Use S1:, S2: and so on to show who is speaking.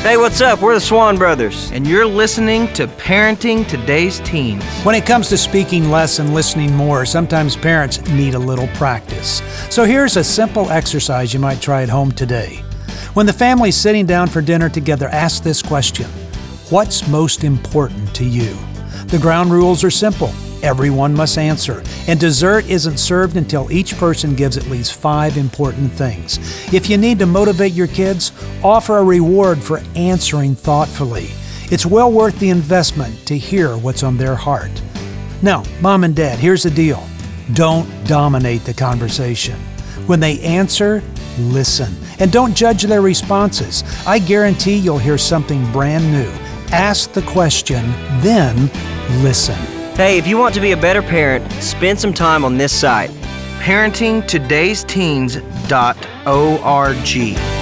S1: Hey, what's up? We're the Swan Brothers.
S2: And you're listening to Parenting Today's Teens.
S3: When it comes to speaking less and listening more, sometimes parents need a little practice. So here's a simple exercise you might try at home today. When the family's sitting down for dinner together, ask this question: what's most important to you? The ground rules are simple. Everyone must answer, and dessert isn't served until each person gives at least 5 important things. If you need to motivate your kids, offer a reward for answering thoughtfully. It's well worth the investment to hear what's on their heart. Now, Mom and Dad, here's the deal. Don't dominate the conversation. When they answer, listen, and don't judge their responses. I guarantee you'll hear something brand new. Ask the question, then listen.
S1: Hey, if you want to be a better parent, spend some time on this site.
S2: ParentingToday'sTeens.org.